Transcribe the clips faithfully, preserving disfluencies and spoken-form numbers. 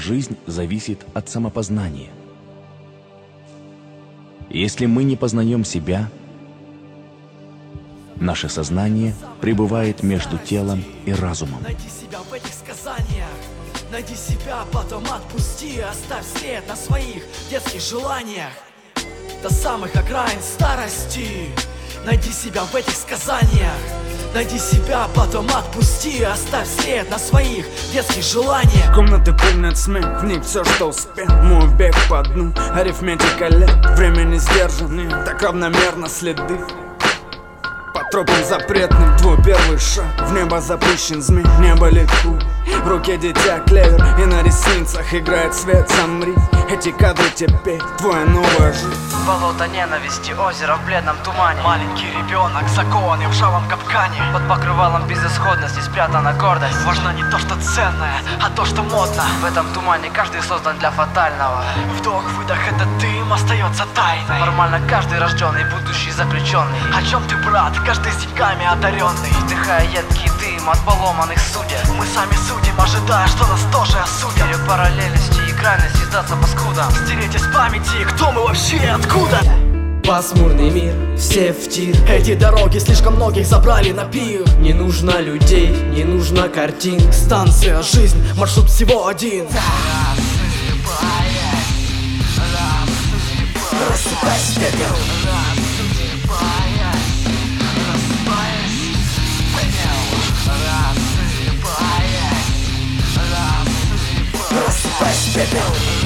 жизнь зависит от самопознания. Если мы не познаем себя, наше сознание пребывает между телом и разумом. Найди себя в этих сказаниях. Найди себя, потом отпусти. Оставь след на своих детских желаниях до самых окраин старости. Найди себя в этих сказаниях. Найди себя, потом отпусти. Оставь след на своих детских желаниях. Комнаты полнят смен, в них все, что успел. Мой бег по дну, арифметика лет. Время не сдержано, так равномерно следы. По тропам запретным, твой первый шаг. В небо запущен змей, небо легко. В руке дитя клевер, и на ресницах играет свет. Замри, эти кадры теперь твоя новая жизнь. Болото ненависти, озеро в бледном тумане. Маленький ребенок, закованный в ржавом капкане. Под покрывалом безысходности спрятана гордость. Важно не то, что ценное, а то, что модно. В этом тумане каждый создан для фатального. Вдох-выдох, этот дым остается тайной. Нормально каждый рожденный, будущий заключенный. О чем ты, брат? Каждый с деньгами одаренный. Вдыхая едкий дым от поломанных судеб. Мы сами судим, ожидая, что нас тоже осудят. Верю параллельности и крайности, сдаться паскудам. Стереть из памяти, кто мы вообще и откуда. Пасмурный мир, все в тир. Эти дороги слишком многих забрали на пир. Не нужно людей, не нужно картин. Станция, жизнь, маршрут всего один. Рассыпаясь в пепел. Рассыпаясь в пепел.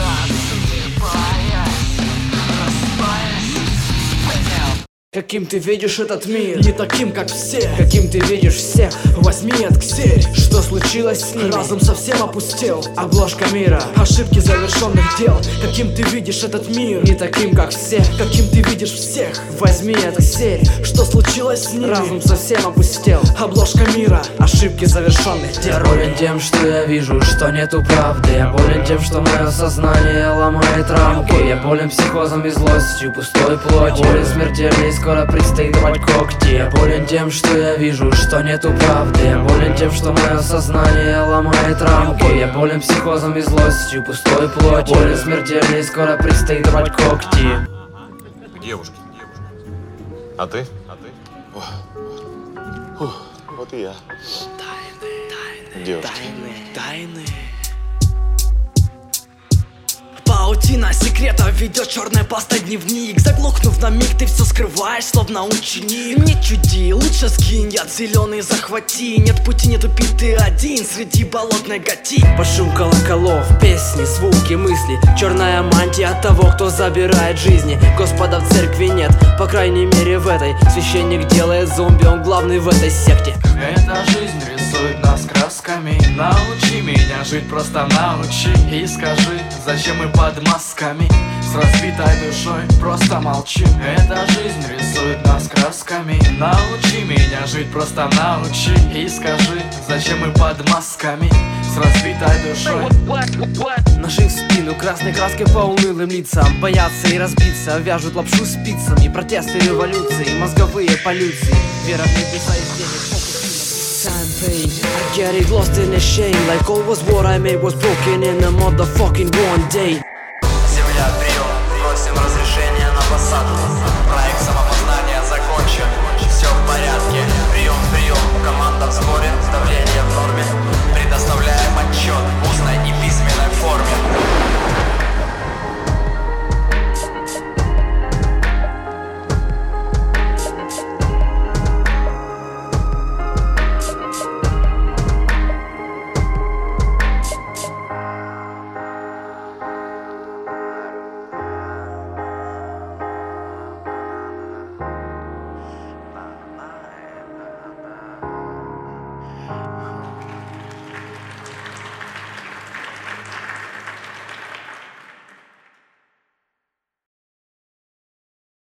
Каким ты видишь этот мир? Не таким, как все. Каким ты видишь всех? Возьми и отксель. Что случилось с ними? Разум совсем опустел. Обложка мира. Ошибки завершенных дел. Каким ты видишь этот мир? Не таким, как все. Каким ты видишь всех? Возьми это серь. Что случилось с ними? Разум совсем опустел. Обложка мира. Ошибки завершенных дел. Я болен тем, что я вижу, что нету правды. Я болен тем, что мое сознание ломает рамки. Я болен психозом и злостью, пустой плотью. Болен смертельной, скоро предстоит рвать когти. Я болен тем, что я вижу, что нету правды. Я болен тем, что мое сознание ломает рамки. Я болен психозом и злостью, пустой плотью. Болен смертельной, скоро предстоит рвать когти. Девушки, девушки. А ты? А ты? О, фух, вот и я. Тайны, тайны, Девушки. тайны, тайны. Паутина секретов ведет черной пастой дневник. Заглохнув на миг, ты все скрываешь, словно ученик. Не чуди, лучше скинь, яд зеленый захвати. Нет пути, не тупи, ты один среди болотной гати. Под шум колоколов, песни, звуки, мысли. Черная мантия того, кто забирает жизни. Господа в церкви нет, по крайней мере в этой. Священник делает зомби, он главный в этой секте. Эта жизнь рисует нас красками. Научи меня жить, просто научи. И скажи, зачем мы под масками? С разбитой душой просто молчим. Эта жизнь рисует нас красками. Научи меня жить, просто научи. И скажи, зачем мы под масками? С разбитой душой. Наши в спину красной краской по унылым лицам. Боятся и разбиться, вяжут лапшу спицами. Протесты революции, мозговые полюции. Вера в небеса и денег. Time pain, I get it lost in a shame. Like always what I made was broken in a motherfucking one day. Земля, прием, просим разрешения на посадку. Проект самопознания закончен, все в порядке. Прием, прием, команда в сборе, давление в норме. Предоставляем отчет в устной и письменной форме.